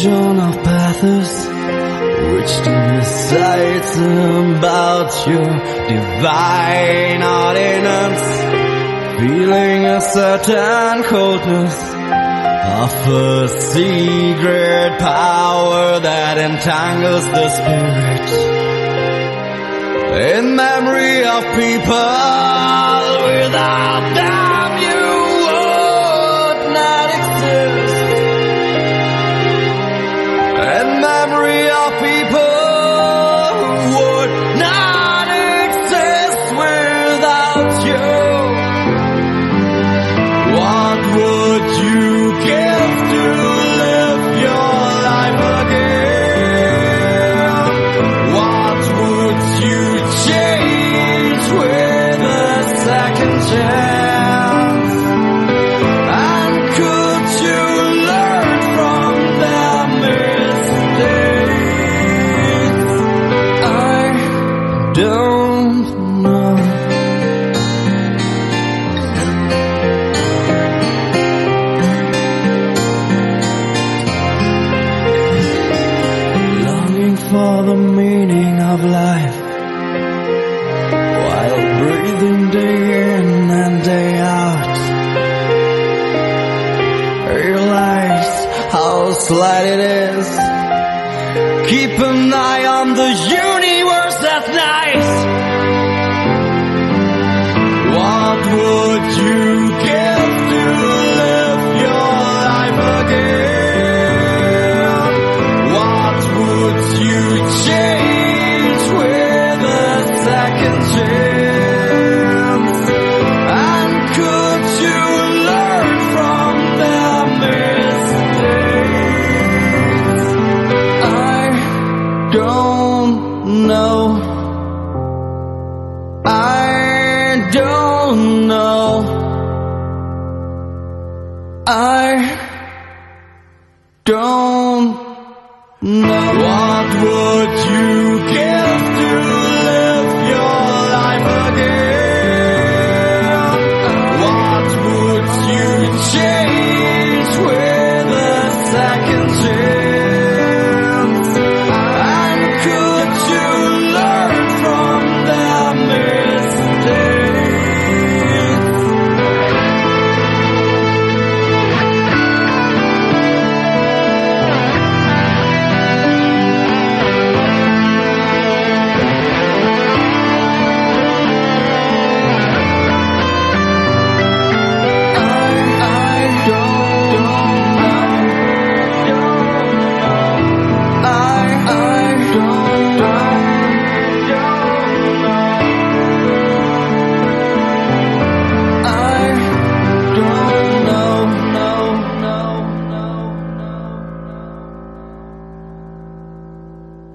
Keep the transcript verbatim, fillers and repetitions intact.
legion of pathos, which decides about your divine ordinance, feeling a certain coldness of a secret power that entangles the spirit in memory of people. Without them you would not exist, in memory of people who would not exist without you. What would you give to live your life again? What would you change with a second chance? And could you learn from their mistakes? I don't know. For the meaning of life, while breathing day in and day out, realize how slight it is. Keep an eye on the universe at night. What would you give to live your life again? Change with a second chance, and could you learn from their mistakes? I don't know. I don't know. I don't know. What would